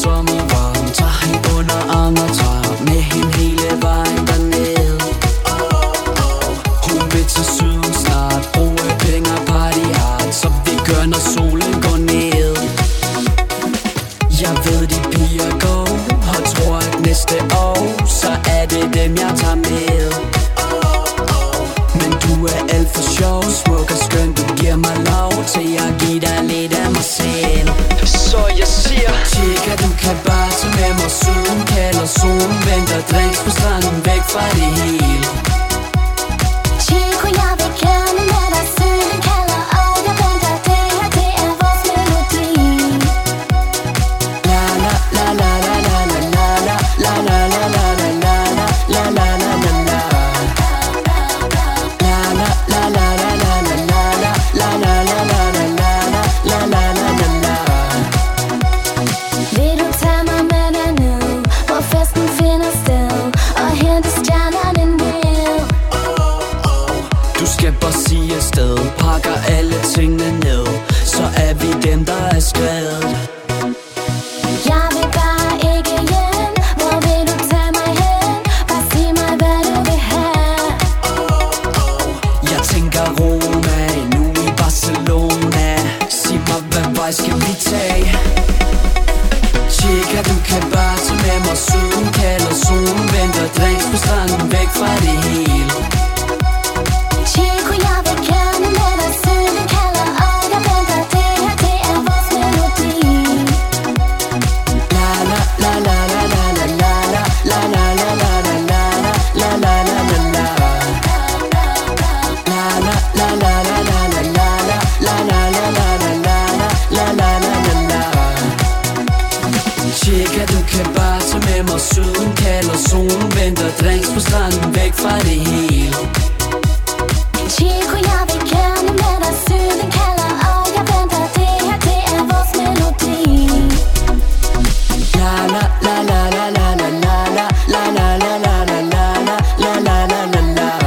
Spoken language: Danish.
sommervarm. Tager hende under arm og tager med hende hele vejen derned. Hun vil til syden snart, bruge penge og party hard, som vi gør når solen går ned. Jeg ved de piger går og tror at næste år så er det dem jeg tager med. Men du er alt for sjov, smuk og skøn. Du giver mig lov til at give dig lidt af mig selv. Så jeg siger Chica, du kan bare tage med mig. Syden kalder, solen venter, drinks på stranden, væk fra det hele. Chico, jeg vil gerne med dig. Syden kalder, og jeg venter. Det her, det er vores melodi. La la la la la la la la la la la la la la la la la la la. Vil du tage mig med derned, hvor festen finder sted, og hente stjernerne ned? Du skal bare sige afsted, pakker alle tingene ned, så er vi dem der er skrevet. Jeg vil bare ikke hjem. Hvor vil du tage mig hen? Bare sig mig hvad du vil have. Jeg tænker Roma, nu i Barcelona. Sig mig hvad vej skal vi tage? Chica, du kan bare tage med mig. Syden kalder, solen venter, drinks på stranden, væk fra det hele. Chico, jeg vil gerne med dig. Syden kalder, og jeg venter. Det her, det er vores melodi. La la la la la la la la la la la la la la la la la la la. La la la la la la la la la la la la la la la la. Chica, du kan bare tage med mig. Syden kalder, solen venter, drinks på stranden, væk fra det hele. Chico, jeg vil gerne med dig. Syden kalder, og jeg venter. Det her, det er vores melodi. La la la la la la la la la la la la la la la la la la la.